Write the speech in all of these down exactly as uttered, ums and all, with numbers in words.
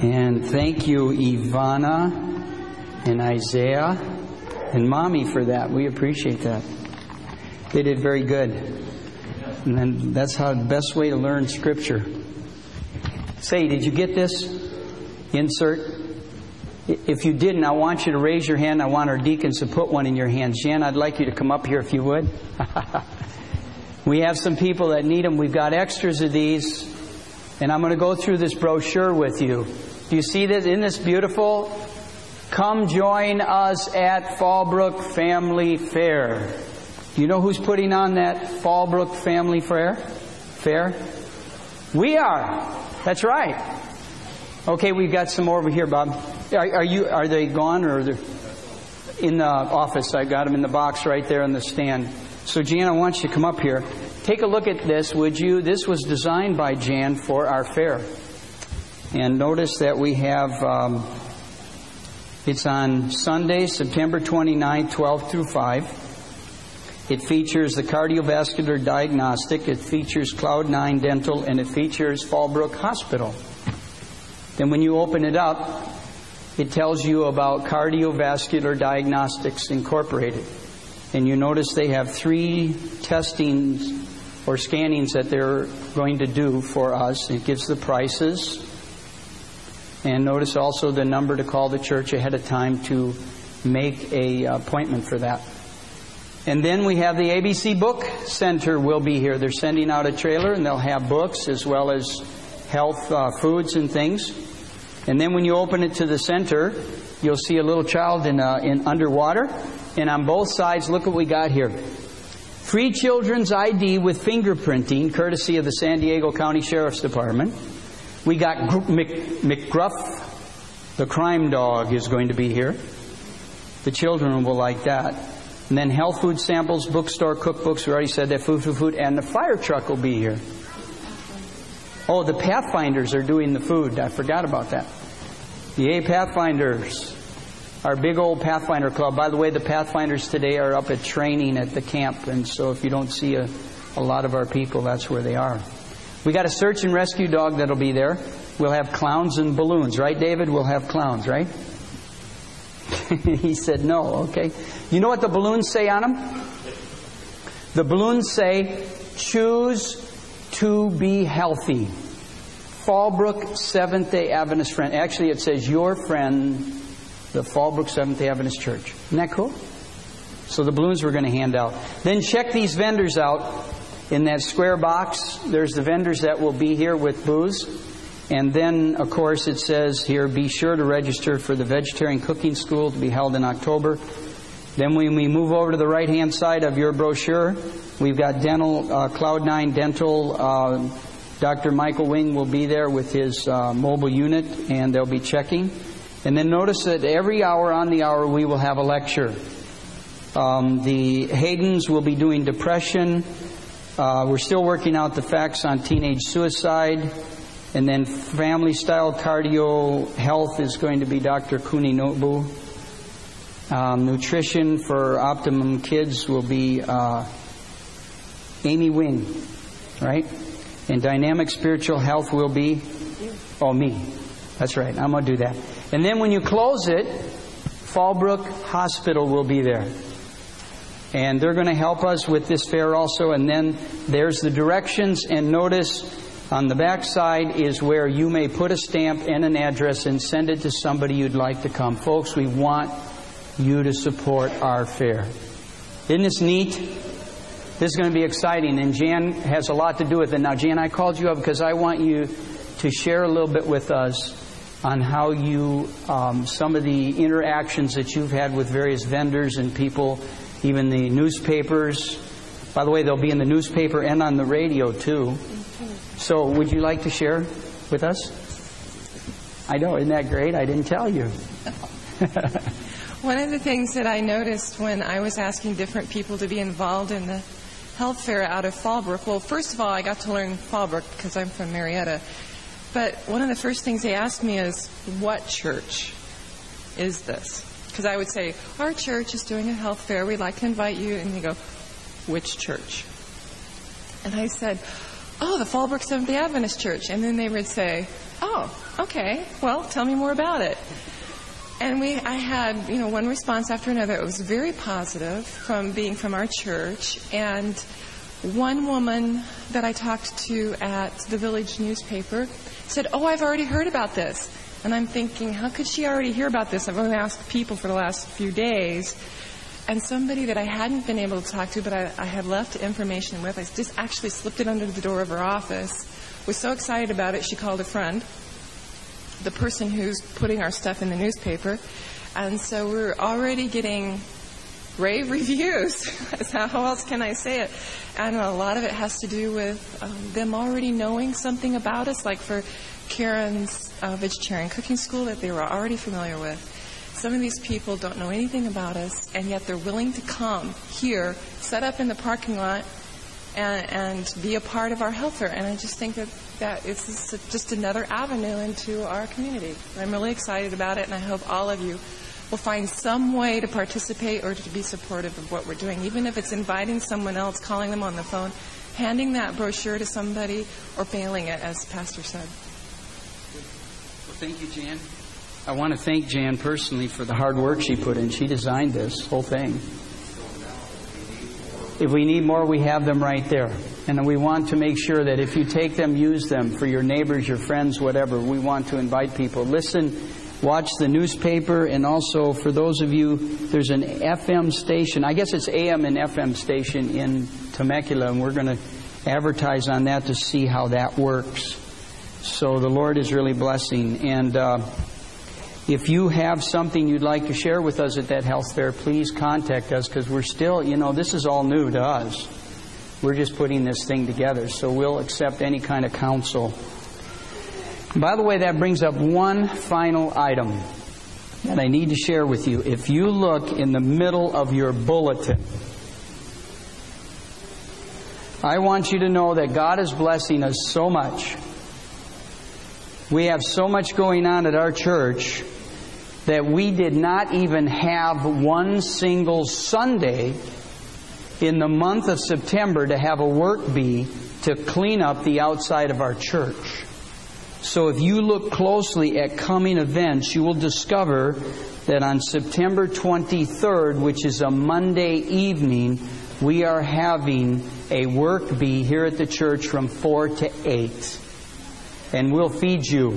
And thank you, Ivana and Isaiah and Mommy for that. We appreciate that. They did very good. And then that's how the best way to learn Scripture. Say, did you get this insert? If you didn't, I want you to raise your hand. I want our deacons to put one in your hand. Jan, I'd like you to come up here if you would. We have some people that need them. We've got extras of these. And I'm going to go through this brochure with you. Do you see this? Isn't this beautiful? Come join us at Fallbrook Family Fair. Do you know who's putting on that Fallbrook Family Fair? Fair? We are. That's right. Okay, we've got some more over here, Bob. Are, are you? Are they gone or are they in the office? I got them in the box right there on the stand. So, Jan, I want you to come up here. Take a look at this, would you? This was designed by Jan for our fair. And notice that we have, um, it's on Sunday, September twenty-ninth, twelve through five. It features the cardiovascular diagnostic. It features Cloud nine Dental. And it features Fallbrook Hospital. Then when you open it up, it tells you about Cardiovascular Diagnostics Incorporated. And you notice they have three testings or scannings that they're going to do for us. It gives the prices. And notice also the number to call the church ahead of time to make an appointment for that. And then we have the A B C Book Center will be here. They're sending out a trailer and they'll have books as well as health uh, foods and things. And then when you open it to the center, you'll see a little child in, uh, in underwater. And on both sides, look what we got here. Free children's I D with fingerprinting, courtesy of the San Diego County Sheriff's Department. We got Mc, McGruff, the crime dog, is going to be here. The children will like that. And then health food samples, bookstore, cookbooks. We already said that. Food, food, food. And the fire truck will be here. Oh, the Pathfinders are doing the food. I forgot about that. Yay, Pathfinders. Our big old Pathfinder Club. By the way, the Pathfinders today are up at training at the camp. And so if you don't see a, a lot of our people, that's where they are. We got a search and rescue dog that'll be there. We'll have clowns and balloons. Right, David? We'll have clowns, right? He said no. Okay. You know what the balloons say on them? The balloons say, choose to be healthy. Fallbrook Seventh-day Adventist friend. Actually, it says your friend, the Fallbrook Seventh-day Adventist Church. Isn't that cool? So the balloons we're going to hand out. Then check these vendors out. In that square box, there's the vendors that will be here with booze. And then, of course, it says here, be sure to register for the Vegetarian Cooking School to be held in October. Then when we move over to the right-hand side of your brochure, we've got dental, uh, Cloud nine Dental. Uh, Doctor Michael Wing will be there with his uh, mobile unit, and they'll be checking. And then notice that every hour on the hour we will have a lecture. Um, the Haydens will be doing depression. Uh, we're still working out the facts on teenage suicide. And then family-style cardio health is going to be Doctor Kuninobu. Um, nutrition for Optimum Kids will be uh, Amy Wing, right? And dynamic spiritual health will be, oh, me. That's right. I'm going to do that. And then when you close it, Fallbrook Hospital will be there. And they're going to help us with this fair also. And then there's the directions. And notice on the back side is where you may put a stamp and an address and send it to somebody you'd like to come. Folks, we want you to support our fair. Isn't this neat? This is going to be exciting. And Jan has a lot to do with it. Now, Jan, I called you up because I want you to share a little bit with us on how you, um, some of the interactions that you've had with various vendors and people, even the newspapers. By the way, they'll be in the newspaper and on the radio, too. So would you like to share with us? I know, isn't that great? I didn't tell you. One of the things that I noticed when I was asking different people to be involved in the health fair out of Fallbrook, well, first of all, I got to learn Fallbrook because I'm from Marietta. But one of the first things they asked me is, what church is this? Because I would say, our church is doing a health fair. We'd like to invite you. And they go, which church? And I said, oh, the Fallbrook Seventh-day Adventist Church. And then they would say, oh, okay, well, tell me more about it. And we, I had, you know, one response after another. It was very positive from being from our church. And one woman that I talked to at the village newspaper said, oh, I've already heard about this. And I'm thinking, how could she already hear about this? I've only asked people for the last few days. And somebody that I hadn't been able to talk to, but I, I had left information with, I just actually slipped it under the door of her office, was so excited about it, she called a friend, the person who's putting our stuff in the newspaper. And so we're already getting rave reviews. How else can I say it? And a lot of it has to do with um, them already knowing something about us, like for Karen's uh, vegetarian cooking school that they were already familiar with. Some of these people don't know anything about us, and yet they're willing to come here, set up in the parking lot, and, and be a part of our health fair. And I just think that, that it's just another avenue into our community. I'm really excited about it, and I hope all of you will find some way to participate or to be supportive of what we're doing, even if it's inviting someone else, calling them on the phone, handing that brochure to somebody, or mailing it, as Pastor said. Well, thank you, Jan. I want to thank Jan personally for the hard work she put in. She designed this whole thing. If we need more, we have them right there. And we want to make sure that if you take them, use them for your neighbors, your friends, whatever. We want to invite people. Listen, watch the newspaper, and also for those of you, there's an F M station. I guess it's A M and F M station in Temecula, and we're going to advertise on that to see how that works. So the Lord is really blessing. And uh, if you have something you'd like to share with us at that health fair, please contact us, because we're still, you know, this is all new to us. We're just putting this thing together, so we'll accept any kind of counsel. By the way, that brings up one final item that I need to share with you. If you look in the middle of your bulletin, I want you to know that God is blessing us so much. We have so much going on at our church that we did not even have one single Sunday in the month of September to have a work bee to clean up the outside of our church. So if you look closely at coming events, you will discover that on September twenty-third, which is a Monday evening, we are having a work bee here at the church from four to eight. And we'll feed you.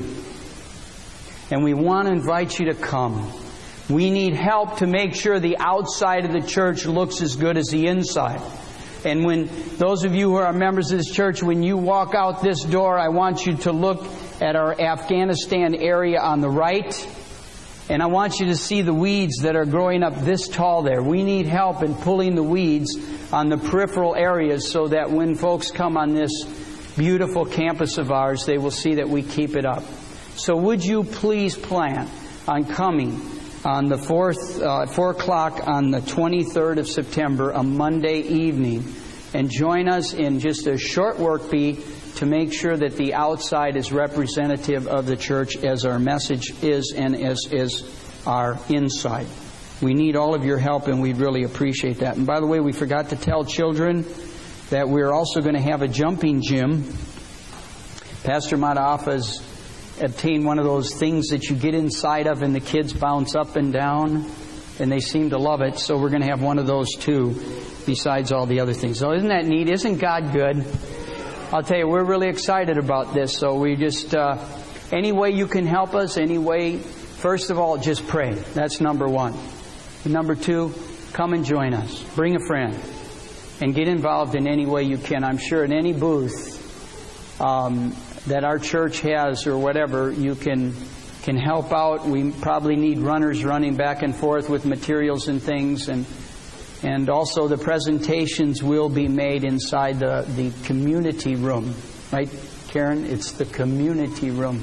And we want to invite you to come. We need help to make sure the outside of the church looks as good as the inside. And when those of you who are members of this church, when you walk out this door, I want you to look at our Afghanistan area on the right. And I want you to see the weeds that are growing up this tall there. We need help in pulling the weeds on the peripheral areas so that when folks come on this beautiful campus of ours, they will see that we keep it up. So would you please plan on coming on the fourth, uh, four o'clock on the twenty-third of September, a Monday evening, and join us in just a short work bee to make sure that the outside is representative of the church as our message is and as is our inside. We need all of your help, and we'd really appreciate that. And by the way, we forgot to tell children that we're also going to have a jumping gym. Pastor Matafa's obtained one of those things that you get inside of and the kids bounce up and down, and they seem to love it. So we're going to have one of those too, besides all the other things. So isn't that neat? Isn't God good? I'll tell you, we're really excited about this. So we just, uh, any way you can help us, any way, first of all, just pray. That's number one. And number two, come and join us. Bring a friend. And get involved in any way you can. I'm sure in any booth um, that our church has or whatever, you can can help out. We probably need runners running back and forth with materials and things. And and also the presentations will be made inside the, the community room. Right, Karen? It's the community room.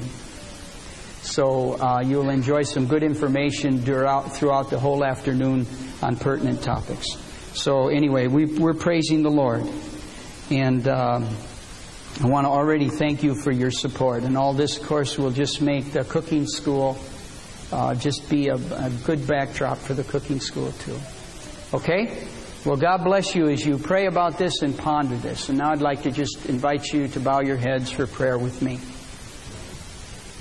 So uh, you'll enjoy some good information throughout, throughout the whole afternoon on pertinent topics. So anyway, we, we're praising the Lord. And um, I want to already thank you for your support. And all this, of course, will just make the cooking school uh, just be a, a good backdrop for the cooking school, too. Okay? Well, God bless you as you pray about this and ponder this. And now I'd like to just invite you to bow your heads for prayer with me.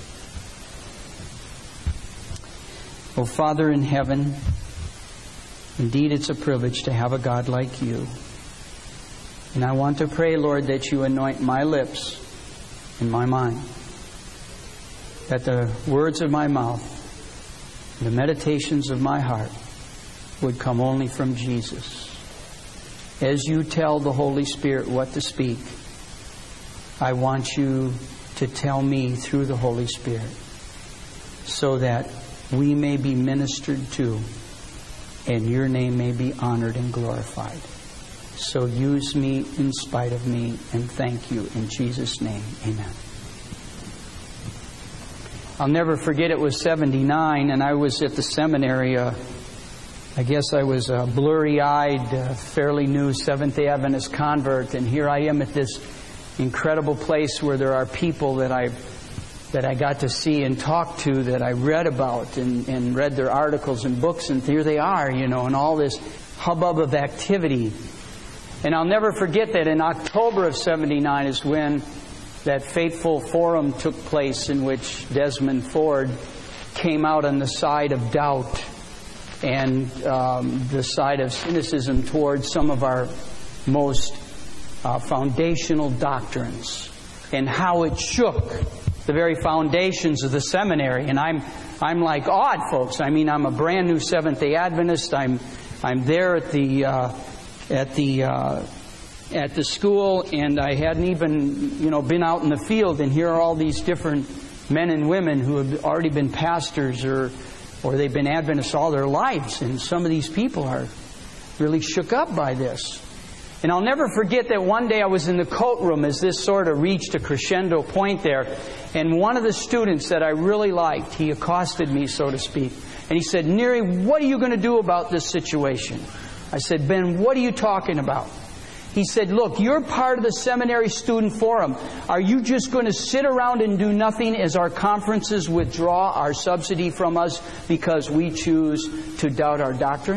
Oh, Father in heaven, indeed it's a privilege to have a God like you. And I want to pray, Lord, that you anoint my lips and my mind, that the words of my mouth, the meditations of my heart would come only from Jesus. As you tell the Holy Spirit what to speak, I want you to tell me through the Holy Spirit, so that we may be ministered to and your name may be honored and glorified. So use me in spite of me, and thank you in Jesus' name. Amen. I'll never forget, it was seventy-nine and I was at the seminary. Uh, I guess I was a blurry-eyed, uh, fairly new Seventh-day Adventist convert, and here I am at this incredible place where there are people that I that I got to see and talk to, that I read about and, and read their articles and books, and here they are, you know, and all this hubbub of activity. And I'll never forget that in October of seventy-nine is when that fateful forum took place in which Desmond Ford came out on the side of doubt and um, the side of cynicism towards some of our most uh, foundational doctrines, and how it shook the very foundations of the seminary. And I'm I'm like awed, folks. I mean, I'm a brand new Seventh-day Adventist. I'm I'm there at the uh, at the uh, at the school, and I hadn't even you know been out in the field. And here are all these different men and women who have already been pastors or or they've been Adventists all their lives. And some of these people are really shook up by this. And I'll never forget that one day I was in the coat room as this sort of reached a crescendo point there. And one of the students that I really liked, he accosted me, so to speak. And he said, "Neary, what are you going to do about this situation?" I said, "Ben, what are you talking about?" He said, "Look, you're part of the Seminary Student Forum. Are you just going to sit around and do nothing as our conferences withdraw our subsidy from us because we choose to doubt our doctrine?"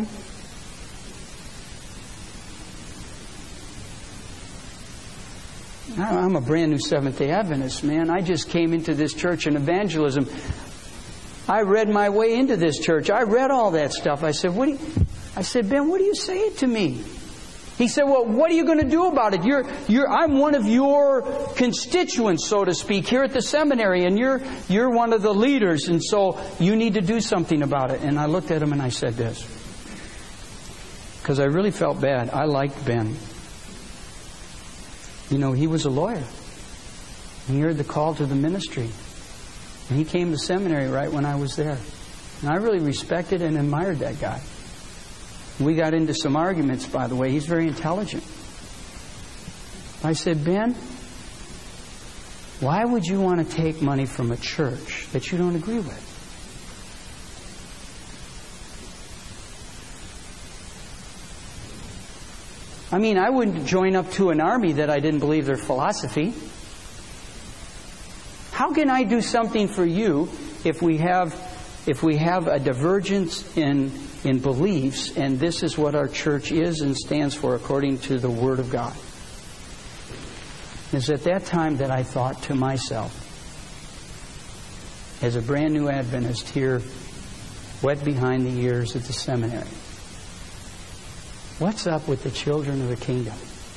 I'm a brand new Seventh-day Adventist, man. I just came into this church in evangelism. I read my way into this church. I read all that stuff. I said, "What do you?" I said, "Ben, what do you say to me?" He said, "Well, what are you going to do about it? You're, you're, I'm one of your constituents, so to speak, here at the seminary, and you're, you're one of the leaders, and so you need to do something about it." And I looked at him and I said this, because I really felt bad. I liked Ben. You know, he was a lawyer. He heard the call to the ministry. And he came to seminary right when I was there. And I really respected and admired that guy. We got into some arguments, by the way. He's very intelligent. I said, "Ben, why would you want to take money from a church that you don't agree with?" I mean, I wouldn't join up to an army that I didn't believe their philosophy. How can I do something for you if we have if we have a divergence in in beliefs, and this is what our church is and stands for according to the Word of God? It's at that time that I thought to myself, as a brand new Adventist here, wet behind the ears at the seminary, what's up with the children of the kingdom?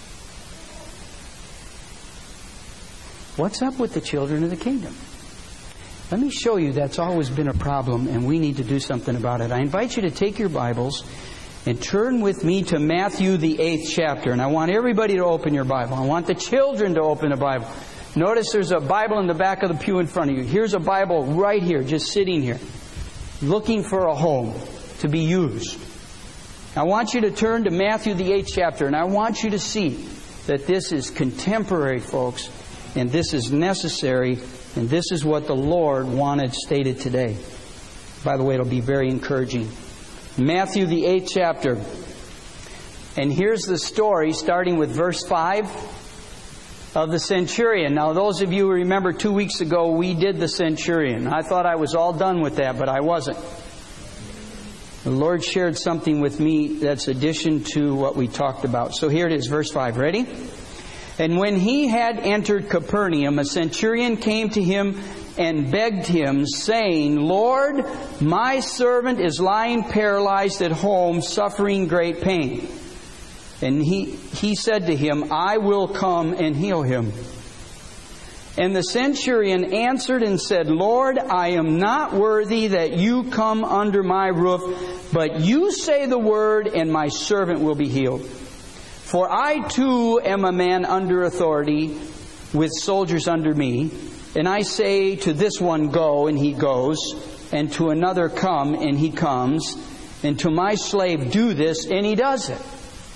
What's up with the children of the kingdom? Let me show you that's always been a problem, and we need to do something about it. I invite you to take your Bibles and turn with me to Matthew, the eighth chapter. And I want everybody to open your Bible. I want the children to open the Bible. Notice there's a Bible in the back of the pew in front of you. Here's a Bible right here, just sitting here, looking for a home to be used. I want you to turn to Matthew, the eighth chapter, and I want you to see that this is contemporary, folks, and this is necessary, and this is what the Lord wanted stated today. By the way, it'll be very encouraging. Matthew, the eighth chapter. And here's the story, starting with verse five of the centurion. Now, those of you who remember two weeks ago, we did the centurion. I thought I was all done with that, but I wasn't. The Lord shared something with me that's addition to what we talked about. So here it is, verse five. Ready? "And when he had entered Capernaum, a centurion came to him and begged him, saying, Lord, my servant is lying paralyzed at home, suffering great pain. And he, he said to him, I will come and heal him. And the centurion answered and said, Lord, I am not worthy that you come under my roof, but you say the word, and my servant will be healed. For I too am a man under authority, with soldiers under me. And I say to this one, go, and he goes, and to another, come, and he comes, and to my slave, do this, and he does it.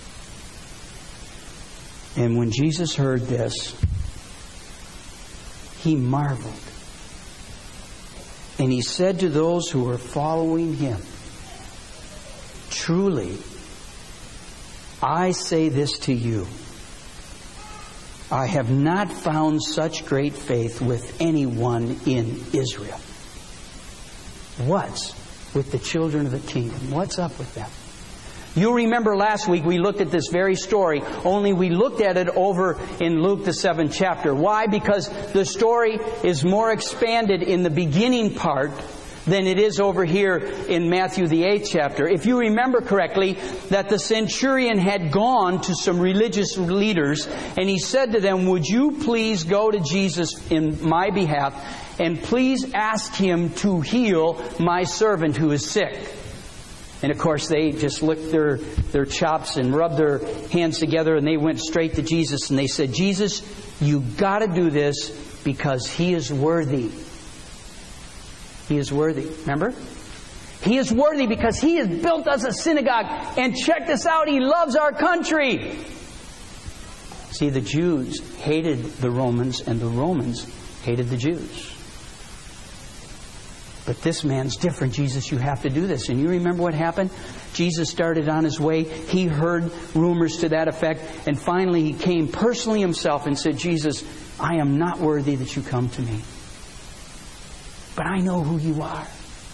And when Jesus heard this, he marveled. And he said to those who were following him, truly, I say this to you, I have not found such great faith with anyone in Israel. What's with the children of the kingdom? What's up with them? You'll remember last week we looked at this very story, only we looked at it over in Luke the seventh chapter. Why? Because the story is more expanded in the beginning part than it is over here in Matthew the eighth chapter. If you remember correctly, that the centurion had gone to some religious leaders and he said to them, would you please go to Jesus in my behalf and please ask him to heal my servant who is sick? And of course they just licked their, their chops and rubbed their hands together and they went straight to Jesus and they said, Jesus, you got to do this because he is worthy. He is worthy. Remember? He is worthy because he has built us a synagogue. And check this out, he loves our country. See, the Jews hated the Romans and the Romans hated the Jews. But this man's different. Jesus, you have to do this. And you remember what happened? Jesus started on his way. He heard rumors to that effect. And finally he came personally himself and said, Jesus, I am not worthy that you come to me. But I know who you are.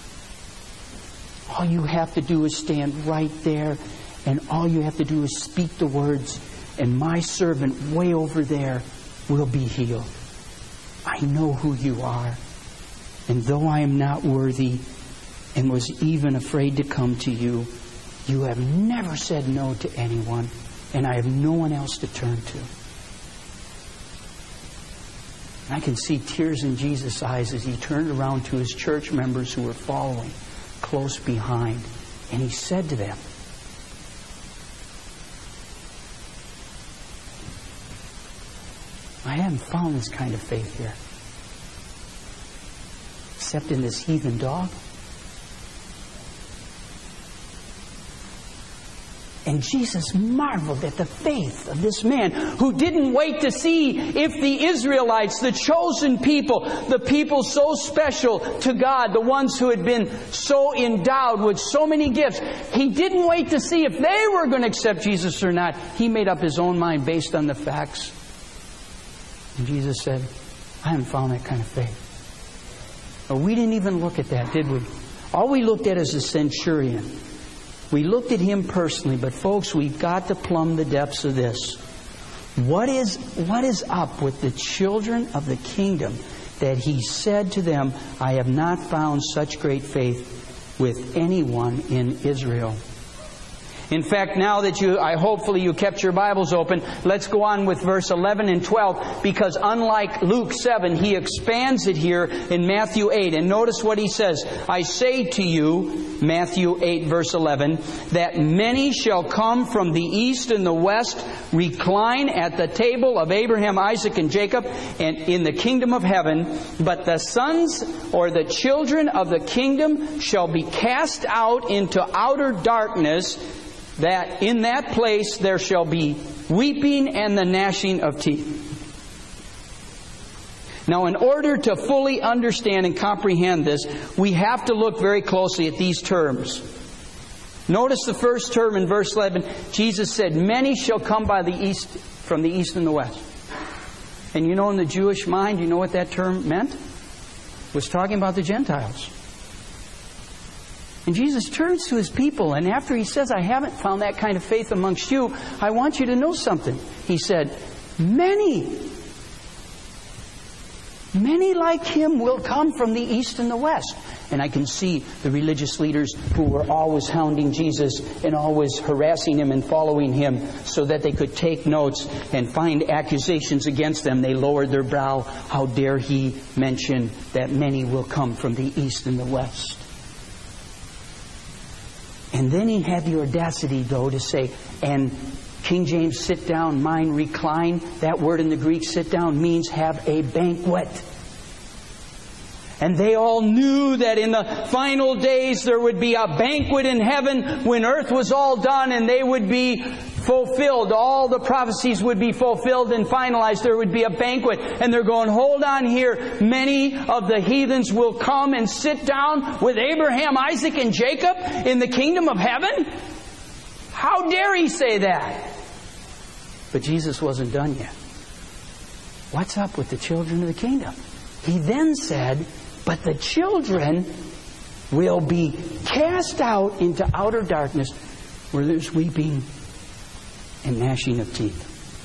All you have to do is stand right there. And all you have to do is speak the words. And my servant way over there will be healed. I know who you are. And though I am not worthy and was even afraid to come to you, you have never said no to anyone, and I have no one else to turn to. And I can see tears in Jesus' eyes as he turned around to his church members who were following close behind. And he said to them, I haven't found this kind of faith here. Except in this heathen dog. And Jesus marveled at the faith of this man who didn't wait to see if the Israelites, the chosen people, the people so special to God, the ones who had been so endowed with so many gifts, he didn't wait to see if they were going to accept Jesus or not. He made up his own mind based on the facts. And Jesus said, I haven't found that kind of faith. We didn't even look at that, did we? All we looked at is the centurion. We looked at him personally, but folks, we've got to plumb the depths of this. What is, what is up with the children of the kingdom that he said to them, I have not found such great faith with anyone in Israel? In fact, now that you, I hopefully you kept your Bibles open, let's go on with verse eleven and twelve, because unlike Luke seven, he expands it here in Matthew eight. And notice what he says. I say to you, Matthew eight verse eleven, that many shall come from the east and the west, recline at the table of Abraham, Isaac, and Jacob, and in the kingdom of heaven. But the sons or the children of the kingdom shall be cast out into outer darkness, that in that place there shall be weeping and the gnashing of teeth. Now, in order to fully understand and comprehend this, we have to look very closely at these terms. Notice the first term in verse eleven. Jesus said, many shall come by the east, from the east and the west. And you know, in the Jewish mind, you know what that term meant? It was talking about the Gentiles. And Jesus turns to his people, and after he says, I haven't found that kind of faith amongst you, I want you to know something. He said, many. Many like him will come from the east and the west. And I can see the religious leaders who were always hounding Jesus and always harassing him and following him so that they could take notes and find accusations against them. They lowered their brow. How dare he mention that many will come from the east and the west? And then he had the audacity, though, to say, and King James, sit down, mine, recline. That word in the Greek, sit down, means have a banquet. And they all knew that in the final days there would be a banquet in heaven when earth was all done and they would be fulfilled. All the prophecies would be fulfilled and finalized. There would be a banquet. And they're going, hold on here. Many of the heathens will come and sit down with Abraham, Isaac, and Jacob in the kingdom of heaven? How dare he say that? But Jesus wasn't done yet. What's up with the children of the kingdom? He then said, but the children will be cast out into outer darkness where there's weeping and gnashing of teeth.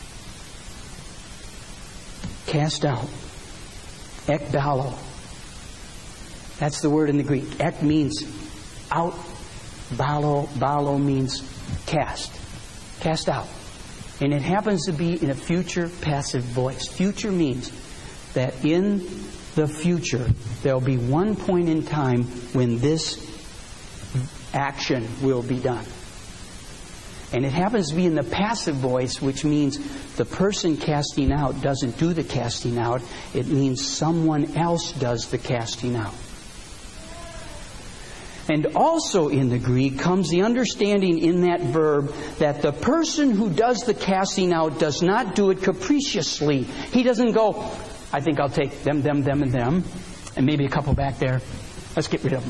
Cast out. Ekbalo. That's the word in the Greek. Ek means out. Balo, balo means cast. Cast out. And it happens to be in a future passive voice. Future means that in the future there'll be one point in time when this action will be done. And it happens to be in the passive voice, which means the person casting out doesn't do the casting out. It means someone else does the casting out. And also in the Greek comes the understanding in that verb that the person who does the casting out does not do it capriciously. He doesn't go, I think I'll take them, them, them, and them, and maybe a couple back there. Let's get rid of them.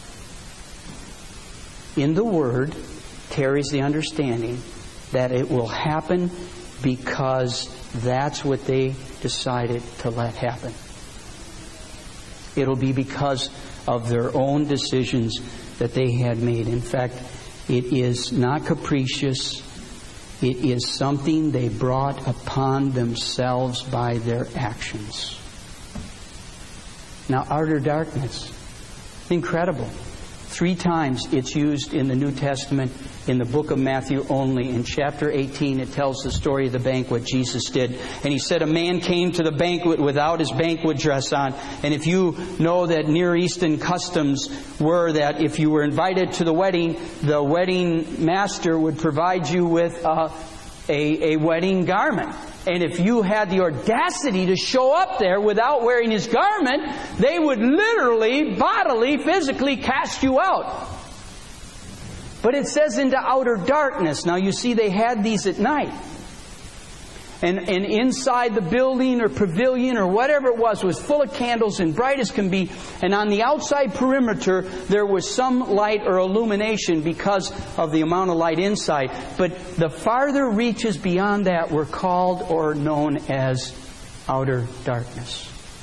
In the Word carries the understanding that it will happen because that's what they decided to let happen. It'll be because of their own decisions that they had made. In fact, it is not capricious. It is something they brought upon themselves by their actions. Now, outer darkness. Incredible. Three times it's used in the New Testament, in the book of Matthew only. In chapter eighteen, it tells the story of the banquet Jesus did. And he said, a man came to the banquet without his banquet dress on. And if you know that Near Eastern customs were that if you were invited to the wedding, the wedding master would provide you with a, a, a wedding garment. And if you had the audacity to show up there without wearing his garment, they would literally, bodily, physically cast you out. But it says into outer darkness. Now you see they had these at night. And, and inside the building or pavilion or whatever it was was full of candles and bright as can be. And on the outside perimeter there was some light or illumination because of the amount of light inside. But the farther reaches beyond that were called or known as outer darkness.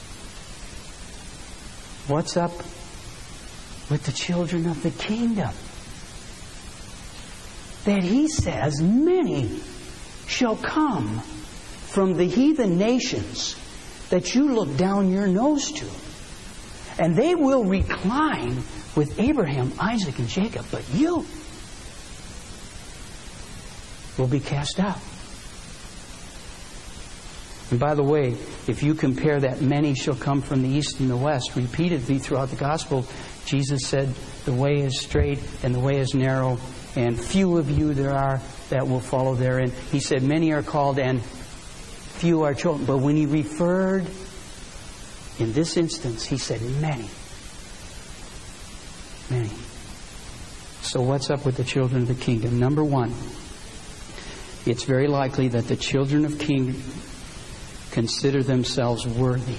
What's up with the children of the kingdom? That he says many shall come from the heathen nations that you look down your nose to. And they will recline with Abraham, Isaac, and Jacob. But you will be cast out. And by the way, if you compare that many shall come from the east and the west, repeatedly throughout the gospel, Jesus said, the way is straight and the way is narrow, and few of you there are that will follow therein. He said, many are called and few are chosen. But when he referred, in this instance, he said many. Many. So what's up with the children of the kingdom? Number one, it's very likely that the children of kingdom consider themselves worthy.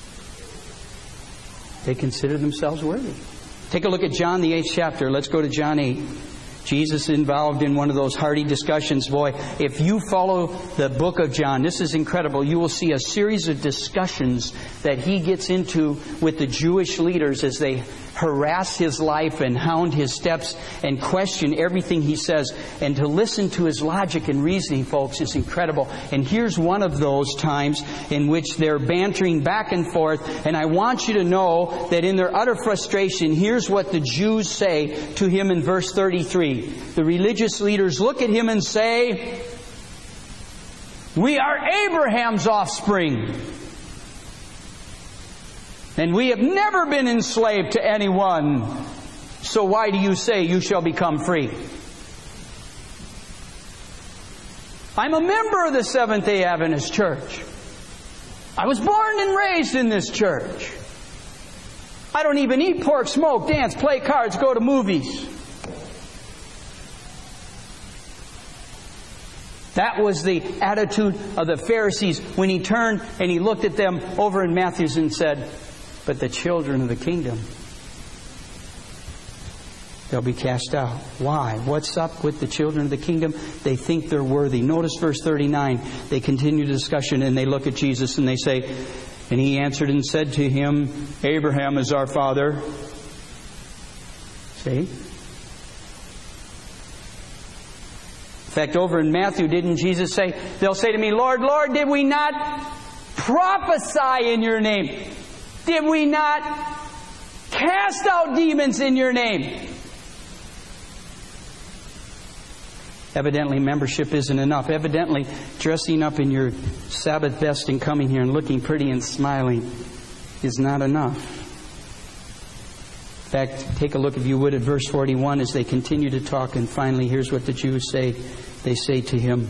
They consider themselves worthy. Take a look at John, the eighth chapter. Let's go to John eight. Jesus involved in one of those hearty discussions. Boy, if you follow the book of John, this is incredible. You will see a series of discussions that he gets into with the Jewish leaders as they harass His life and hound His steps and question everything He says. And to listen to His logic and reasoning, folks, is incredible. And here's one of those times in which they're bantering back and forth. And I want you to know that in their utter frustration, here's what the Jews say to Him in verse thirty-three. The religious leaders look at Him and say, "We are Abraham's offspring, and we have never been enslaved to anyone. So why do you say you shall become free?" I'm a member of the Seventh-day Adventist Church. I was born and raised in this church. I don't even eat pork, smoke, dance, play cards, go to movies. That was the attitude of the Pharisees when He turned and He looked at them over in Matthew and said, "But the children of the kingdom, they'll be cast out." Why? What's up with the children of the kingdom? They think they're worthy. Notice verse thirty-nine. They continue the discussion and they look at Jesus and they say, "And He answered and said to him, Abraham is our father." See? In fact, over in Matthew, didn't Jesus say, they'll say to me, "Lord, Lord, did we not prophesy in Your name? Did we not cast out demons in Your name?" Evidently, membership isn't enough. Evidently, dressing up in your Sabbath best and coming here and looking pretty and smiling is not enough. In fact, take a look, if you would, at verse forty-one as they continue to talk. And finally, here's what the Jews say. They say to Him,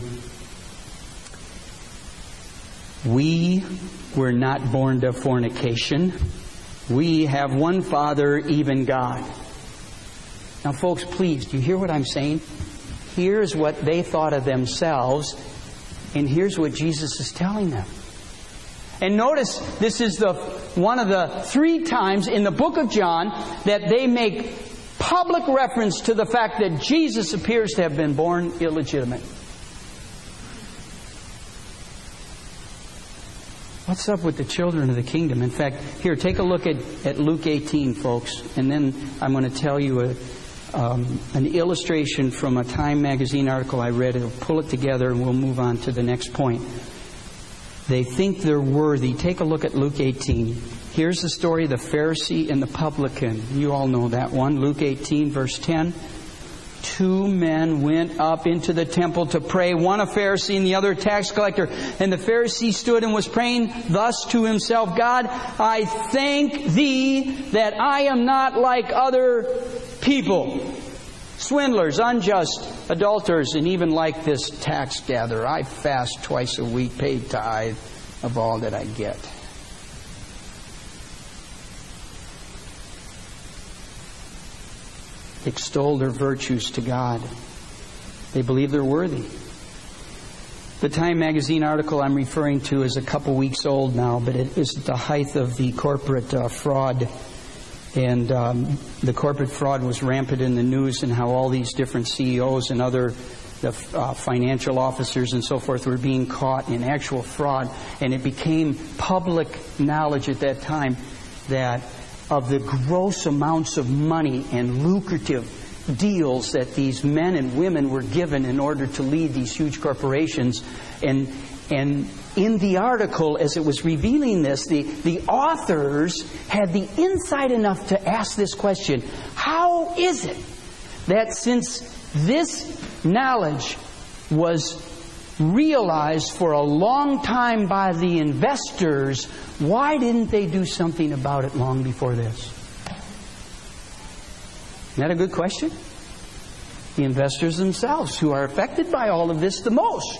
"We were not born to fornication. We have one Father, even God." Now, folks, please, do you hear what I'm saying? Here's what they thought of themselves, and here's what Jesus is telling them. And notice, this is the one of the three times in the book of John that they make public reference to the fact that Jesus appears to have been born illegitimate. What's up with the children of the kingdom? In fact, here, take a look at, at Luke eighteen, folks. And then I'm going to tell you a, um, an illustration from a Time magazine article I read. It'll pull it together and we'll move on to the next point. They think they're worthy. Take a look at Luke eighteen. Here's the story of the Pharisee and the publican. You all know that one. Luke eighteen, verse ten. Two men went up into the temple to pray, one a Pharisee and the other a tax collector. And the Pharisee stood and was praying thus to himself, "God, I thank Thee that I am not like other people, swindlers, unjust, adulterers, and even like this tax gatherer. I fast twice a week, pay tithe of all that I get." Extol their virtues to God. They believe they're worthy. The Time magazine article I'm referring to is a couple weeks old now, but it is at the height of the corporate uh, fraud. And um, the corporate fraud was rampant in the news, and how all these different C E Os and other the uh, financial officers and so forth were being caught in actual fraud. And it became public knowledge at that time that of the gross amounts of money and lucrative deals that these men and women were given in order to lead these huge corporations. And and in the article, as it was revealing this, the, the authors had the insight enough to ask this question: how is it that since this knowledge was realized for a long time by the investors, why didn't they do something about it long before this? Isn't that a good question? The investors themselves, who are affected by all of this the most.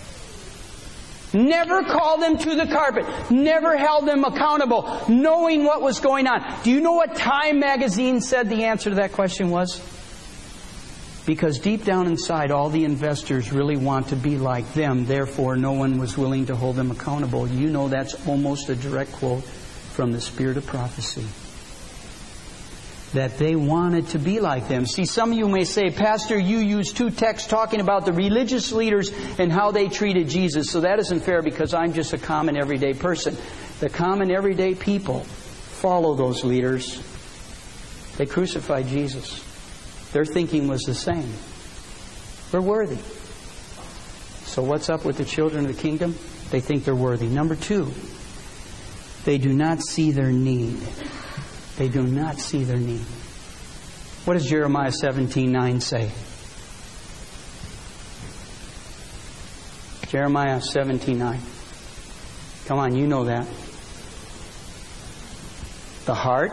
Never called them to the carpet. Never held them accountable, knowing what was going on. Do you know what Time magazine said the answer to that question was? Because deep down inside, all the investors really want to be like them. Therefore, no one was willing to hold them accountable. You know that's almost a direct quote from the Spirit of Prophecy. That they wanted to be like them. See, some of you may say, "Pastor, you used two texts talking about the religious leaders and how they treated Jesus." So that isn't fair because I'm just a common everyday person. The common everyday people follow those leaders. They crucified Jesus. Their thinking was the same. We're worthy. So what's up with the children of the kingdom? They think they're worthy. Number two, they do not see their need. They do not see their need. What does Jeremiah seventeen nine say? Jeremiah seventeen nine. Come on, you know that. The heart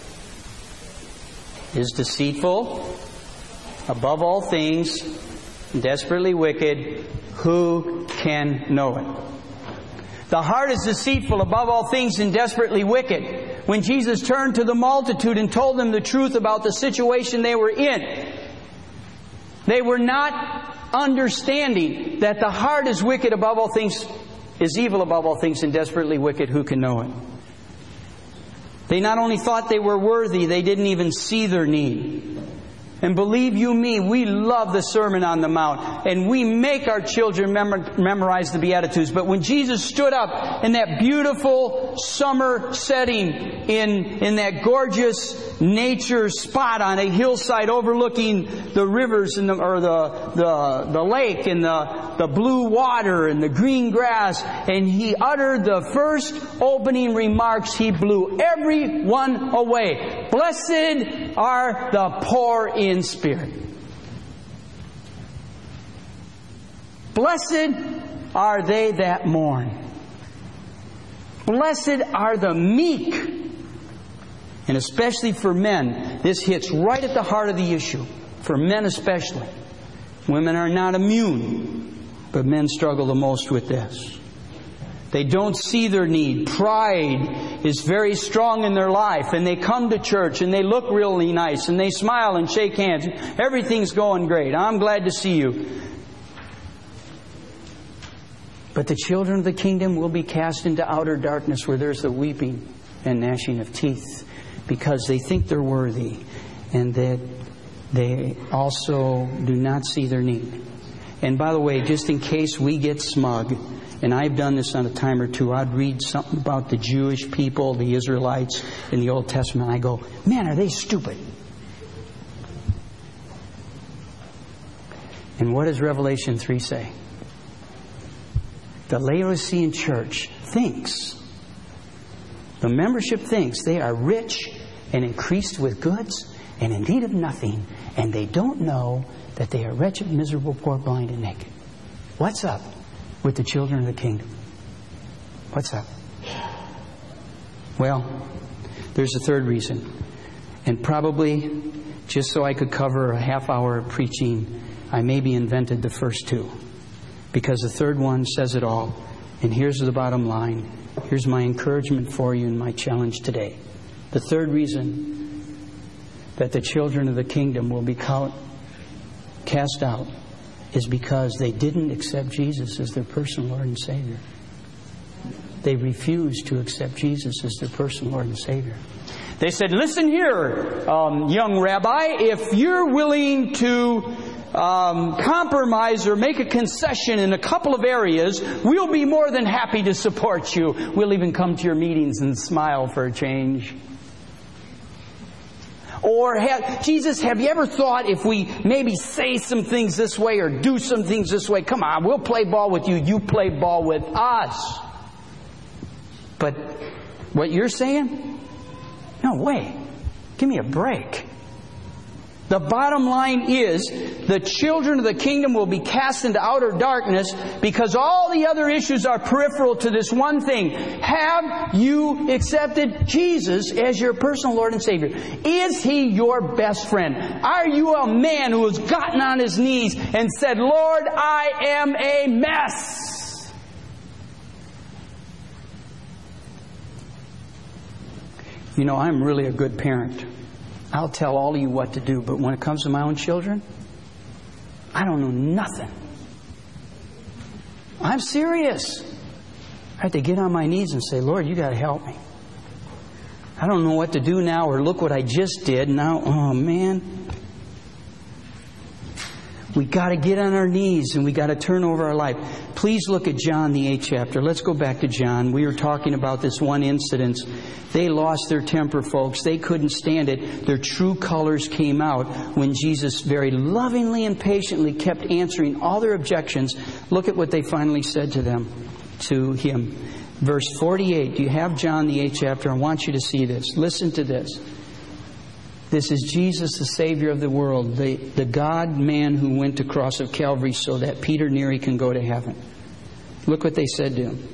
is deceitful above all things, desperately wicked. Who can know it? The heart is deceitful above all things and desperately wicked. When Jesus turned to the multitude and told them the truth about the situation they were in, they were not understanding that the heart is wicked above all things, is evil above all things, and desperately wicked. Who can know it? They not only thought they were worthy, they didn't even see their need. And believe you me, we love the Sermon on the Mount. And we make our children memor- memorize the Beatitudes. But when Jesus stood up in that beautiful summer setting, in, in that gorgeous nature spot on a hillside overlooking the rivers and the, or the, the, the lake and the, the blue water and the green grass, and He uttered the first opening remarks, He blew everyone away. Blessed are the poor in spirit. Blessed are they that mourn. Blessed are the meek. And especially for men, this hits right at the heart of the issue. For men especially. Women are not immune, but men struggle the most with this. They don't see their need. Pride is very strong in their life. And they come to church and they look really nice. And they smile and shake hands. Everything's going great. I'm glad to see you. But the children of the kingdom will be cast into outer darkness where there's the weeping and gnashing of teeth. Because they think they're worthy. And that they also do not see their need. And by the way, just in case we get smug, and I've done this on a time or two, I'd read something about the Jewish people, the Israelites in the Old Testament. I go, man, are they stupid? And what does Revelation three say? The Laodicean church thinks, the membership thinks they are rich and increased with goods and in need of nothing, and they don't know that they are wretched, miserable, poor, blind, and naked. What's up with the children of the kingdom? What's up? Well, there's a third reason. And probably, just so I could cover a half hour of preaching, I maybe invented the first two. Because the third one says it all. And here's the bottom line. Here's my encouragement for you and my challenge today. The third reason that the children of the kingdom will be cast out is because they didn't accept Jesus as their personal Lord and Savior. They refused to accept Jesus as their personal Lord and Savior. They said, listen here, um, young rabbi, if you're willing to um, compromise or make a concession in a couple of areas, we'll be more than happy to support you. We'll even come to your meetings and smile for a change. Or, have, Jesus, have you ever thought if we maybe say some things this way or do some things this way, come on, we'll play ball with you, you play ball with us. But what you're saying? No way. Give me a break. The bottom line is, the children of the kingdom will be cast into outer darkness because all the other issues are peripheral to this one thing. Have you accepted Jesus as your personal Lord and Savior? Is He your best friend? Are you a man who has gotten on his knees and said, Lord, I am a mess? You know, I'm really a good parent. I'll tell all of you what to do, but when it comes to my own children, I don't know nothing. I'm serious. I have to get on my knees and say, Lord, you got to help me. I don't know what to do now, or look what I just did. Now, oh man. We got to get on our knees and we got to turn over our life. Please look at John, the eighth chapter. Let's go back to John. We were talking about this one incident. They lost their temper, folks. They couldn't stand it. Their true colors came out when Jesus very lovingly and patiently kept answering all their objections. Look at what they finally said to them, to him. Verse forty-eight. Do you have John, the eighth chapter? I want you to see this. Listen to this. This is Jesus, the Savior of the world, the, the God-man who went to the cross of Calvary so that Peter Neary can go to heaven. Look what they said to him.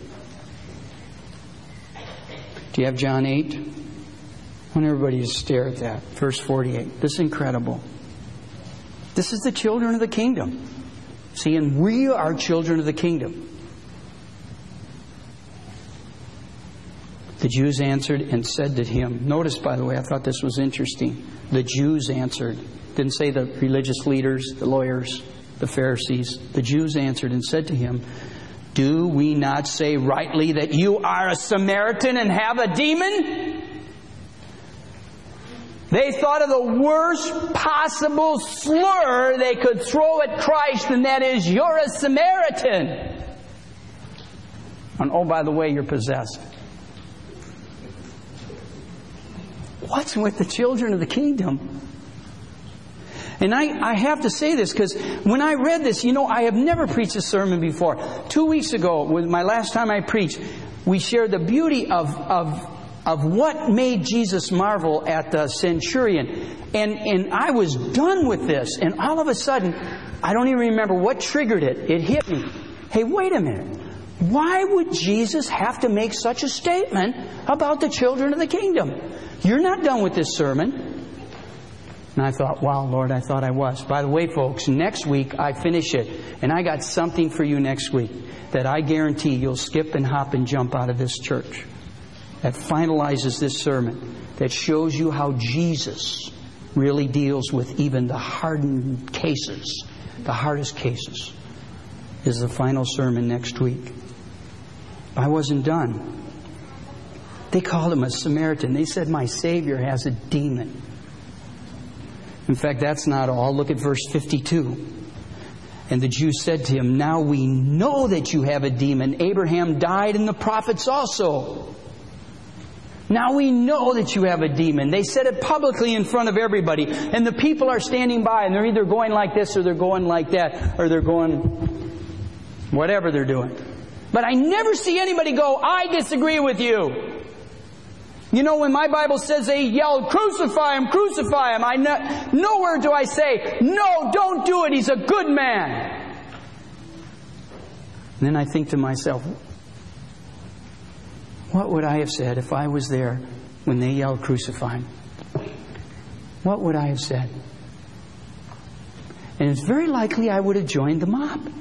Do you have John eight? I want everybody to stare at that. Verse forty-eight. This is incredible. This is the children of the kingdom. See, and we are children of the kingdom. The Jews answered and said to him. Notice, by the way, I thought this was interesting. The Jews answered. Didn't say the religious leaders, the lawyers, the Pharisees. The Jews answered and said to him, do we not say rightly that you are a Samaritan and have a demon? They thought of the worst possible slur they could throw at Christ, and that is, you're a Samaritan. And oh, by the way, you're possessed. What's with the children of the kingdom? And I, I have to say this because when I read this, you know, I have never preached a sermon before. Two weeks ago, with my last time I preached, we shared the beauty of, of, of what made Jesus marvel at the centurion. And, and I was done with this. And all of a sudden, I don't even remember what triggered it. It hit me. Hey, wait a minute. Why would Jesus have to make such a statement about the children of the kingdom? You're not done with this sermon. And I thought, wow, Lord, I thought I was. By the way, folks, next week I finish it. And I got something for you next week that I guarantee you'll skip and hop and jump out of this church. That finalizes this sermon. That shows you how Jesus really deals with even the hardened cases. The hardest cases. Is the final sermon next week. I wasn't done. They called him a Samaritan. They said, my Savior has a demon. In fact, that's not all. Look at verse fifty-two. And the Jews said to him, now we know that you have a demon. Abraham died and the prophets also. Now we know that you have a demon. They said it publicly in front of everybody. And the people are standing by and they're either going like this or they're going like that. Or they're going whatever they're doing. But I never see anybody go, I disagree with you. You know, when my Bible says they yelled, crucify him, crucify him, I know, nowhere do I say, no, don't do it, he's a good man. And then I think to myself, what would I have said if I was there when they yelled, crucify him? What would I have said? And it's very likely I would have joined the mob.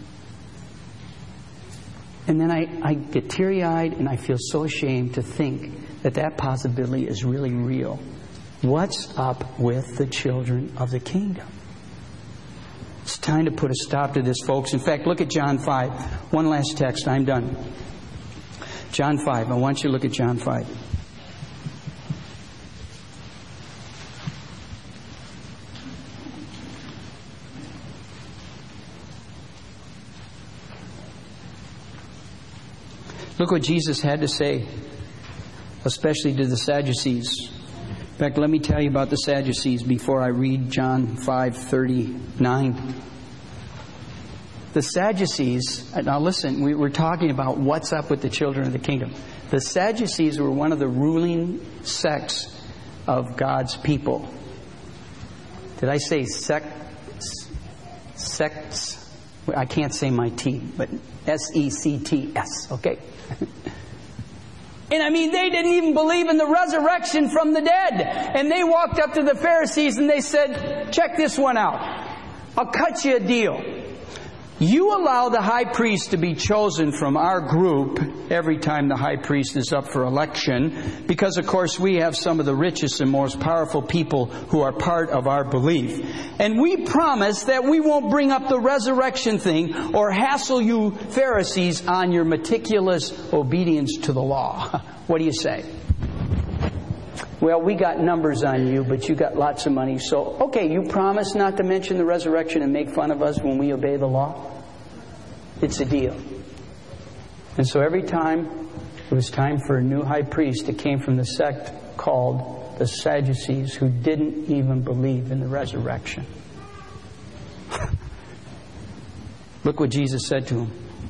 And then I, I get teary-eyed and I feel so ashamed to think that that possibility is really real. What's up with the children of the kingdom? It's time to put a stop to this, folks. In fact, look at John five. One last text. I'm done. John five. I want you to look at John five. Look what Jesus had to say, especially to the Sadducees. In fact, let me tell you about the Sadducees before I read John five thirty-nine. The Sadducees, now listen, we were talking about what's up with the children of the kingdom. The Sadducees were one of the ruling sects of God's people. Did I say sect? Sects? I can't say my T, but S E C T S, okay? And I mean, they didn't even believe in the resurrection from the dead. And they walked up to the Pharisees and they said, check this one out. I'll cut you a deal. You allow the high priest to be chosen from our group every time the high priest is up for election, because of course we have some of the richest and most powerful people who are part of our belief. And we promise that we won't bring up the resurrection thing or hassle you Pharisees on your meticulous obedience to the law. What do you say? Well, we got numbers on you, but you got lots of money. So, okay, you promise not to mention the resurrection and make fun of us when we obey the law? It's a deal. And so every time it was time for a new high priest, it came from the sect called the Sadducees, who didn't even believe in the resurrection. Look what Jesus said to him.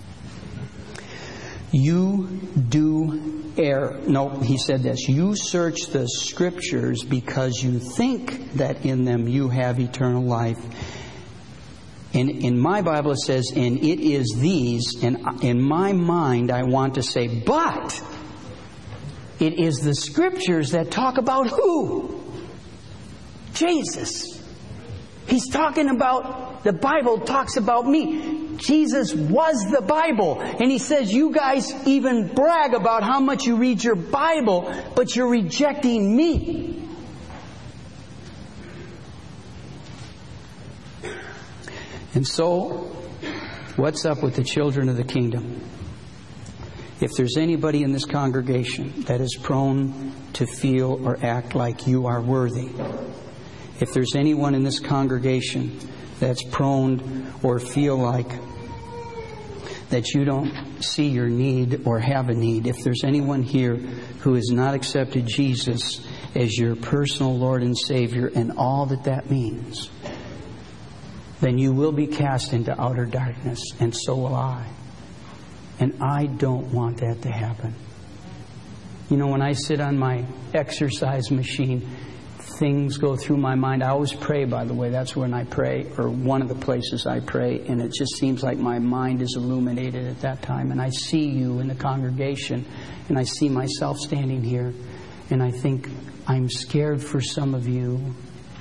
You do err. No, he said this. You search the Scriptures because you think that in them you have eternal life. And in my Bible it says, and it is these, and in my mind I want to say, but it is the Scriptures that talk about who? Jesus. He's talking about, the Bible talks about me. Jesus was the Bible. And He says, you guys even brag about how much you read your Bible, but you're rejecting me. And so, what's up with the children of the kingdom? If there's anybody in this congregation that is prone to feel or act like you are worthy, if there's anyone in this congregation that's prone or feel like that you don't see your need or have a need, if there's anyone here who has not accepted Jesus as your personal Lord and Savior and all that that means, then you will be cast into outer darkness, and so will I. And I don't want that to happen. You know, when I sit on my exercise machine, things go through my mind. I always pray, by the way. That's when I pray, or one of the places I pray. And it just seems like my mind is illuminated at that time. And I see you in the congregation, and I see myself standing here, and I think, I'm scared for some of you.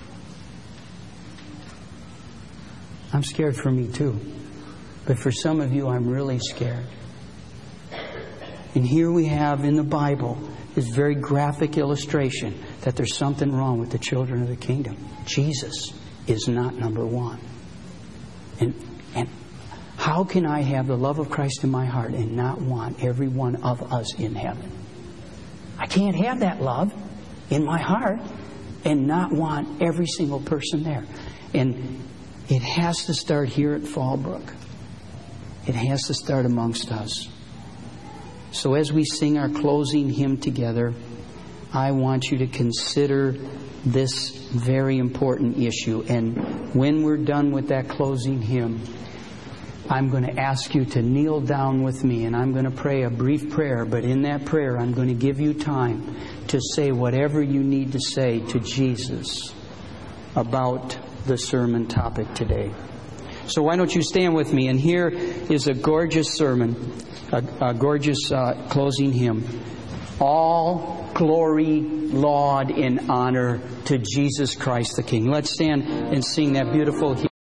I'm scared for me too. But for some of you, I'm really scared. And here we have in the Bible this very graphic illustration that there's something wrong with the children of the kingdom. Jesus is not number one. And, and how can I have the love of Christ in my heart and not want every one of us in heaven? I can't have that love in my heart and not want every single person there. And it has to start here at Fallbrook. It has to start amongst us. So as we sing our closing hymn together, I want you to consider this very important issue. And when we're done with that closing hymn, I'm going to ask you to kneel down with me, and I'm going to pray a brief prayer. But in that prayer, I'm going to give you time to say whatever you need to say to Jesus about the sermon topic today. So why don't you stand with me? And here is a gorgeous sermon, a, a gorgeous uh, closing hymn. All glory, laud, and honor to Jesus Christ the King. Let's stand and sing that beautiful hymn.